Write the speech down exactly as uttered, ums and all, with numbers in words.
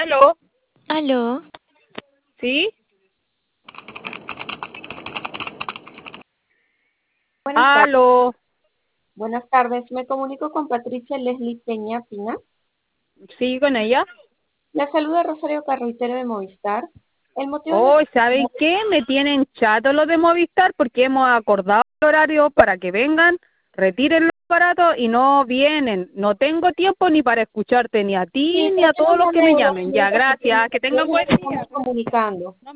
¿Aló? Aló. ¿Sí? Buenas tardes. ¿Aló? Buenas tardes. Me comunico con Patricia Leslie Peña Pina. ¿Sí con ella? La saluda Rosario Carretero de Movistar. El motivo de Oh, nuestra ¿saben qué? Me tienen chato los de Movistar porque hemos acordado el horario para que vengan, retiren los aparatos y no vienen. No tengo tiempo ni para escucharte ni a ti Sí, ni a todos tenemos los la que me llamen. Ya, neuroclínica gracias. pequeña. Que tengan buen Nos día. estamos comunicando.